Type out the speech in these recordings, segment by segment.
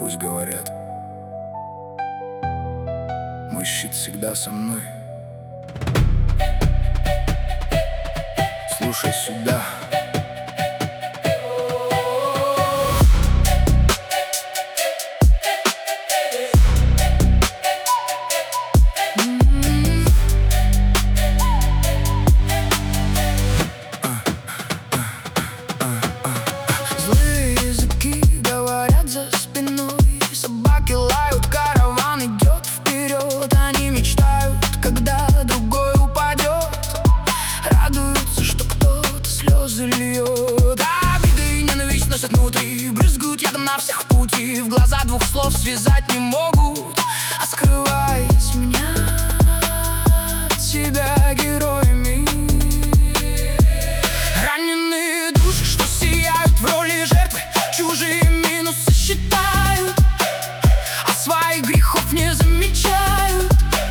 пусть говорят. Мой щит всегда со мной. Слушай сюда. Злые языки говорят за спиной, собаки лают, караван идет вперед. Они мечтают, когда другой упадет, радуются, что кто-то слезы льет. Обиды и ненависть носят внутри, брызгают ядом на всех пути. В глаза двух слов связать не могут, а скрываясь мнят себя героями. Раненые души, что сияют в роли жертвы, чужие минусы считают, а своих грехов не замечают.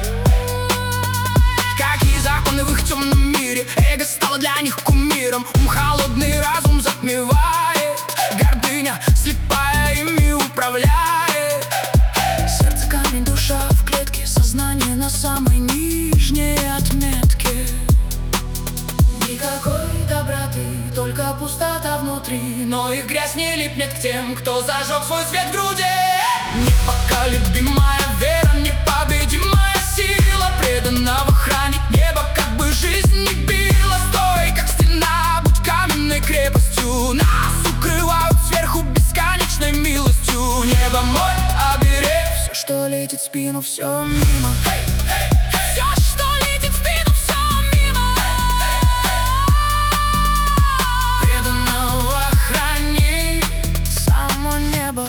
Какие законы в их темном мире, эго стало для них кумиром. Холодный разум затмевает, гордыня слепая ими управляет. Сердце камень, душа в клетке, сознание на самой нижней отметке. Никакой доброты, только пустота внутри, но их грязь не липнет к тем, кто зажег свой свет в груди. Непоколебимая вера, непобедимая сила, преданного хранит небо, как бы жизнь не била. Стой, как стена, будь каменной крепостью, нас укрывают сверху бесконечной милостью. Небо мой оберег, все, что летит в спину, все мимо. Все, что летит в спину, все мимо. Преданного хранит само небо.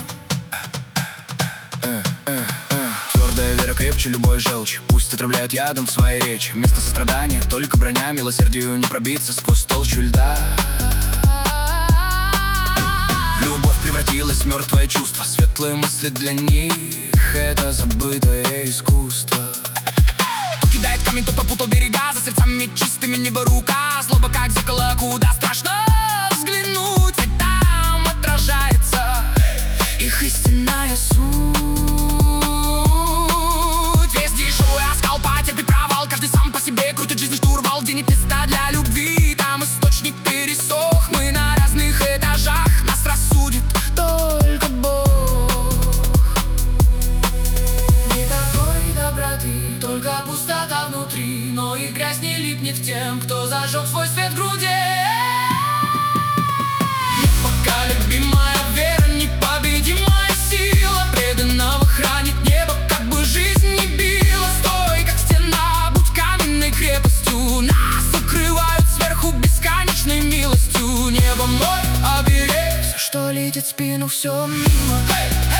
Твердая вера крепче любой желчи, пусть отравляют ядом свои речи. Вместо сострадания только броня, милосердию не пробиться сквозь толщу льда. Любовь превратилась в мертвое чувство, светлые мысли для них — это забытое искусство. Кто кидает камень, тот попутал берега, за сердцами чистыми небо рука. Злоба как зеркало, куда страшно взглянуть, ведь там отражается их истинная суть. Везде шоу и оскал, потерпит провал, каждый сам по себе крутит жизнь штурвал. Где нет места для любви, там источник пересох. Мы на разных этажах, нас рассудит только Бог. Никакой доброты, только пустота внутри, но и грязь не липнет к тем, кто зажег свой свет в груди. Непоколебимая вера, непобедимая сила, преданного хранит небо, как бы жизнь не била. Стой, как стена, будь каменной крепостью, нас укрывают сверху бесконечной милостью. Небо мой оберег, все, что летит в спину, все мимо.